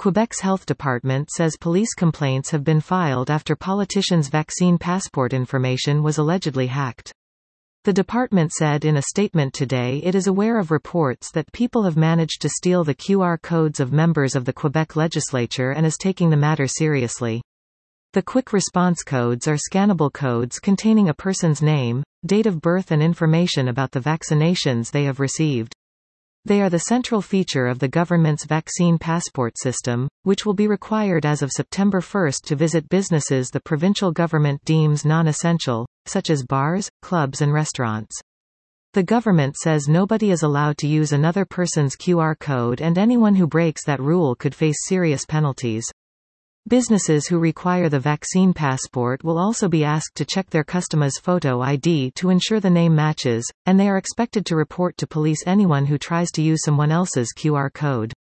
Quebec's health department says police complaints have been filed after politicians' vaccine passport information was allegedly hacked. The department said in a statement today it is aware of reports that people have managed to steal the QR codes of members of the Quebec legislature and is taking the matter seriously. The quick response codes are scannable codes containing a person's name, date of birth and information about the vaccinations they have received. They are the central feature of the government's vaccine passport system, which will be required as of September 1 to visit businesses the provincial government deems non-essential, such as bars, clubs and restaurants. The government says nobody is allowed to use another person's QR code and anyone who breaks that rule could face serious penalties. Businesses who require the vaccine passport will also be asked to check their customer's photo ID to ensure the name matches, and they are expected to report to police anyone who tries to use someone else's QR code.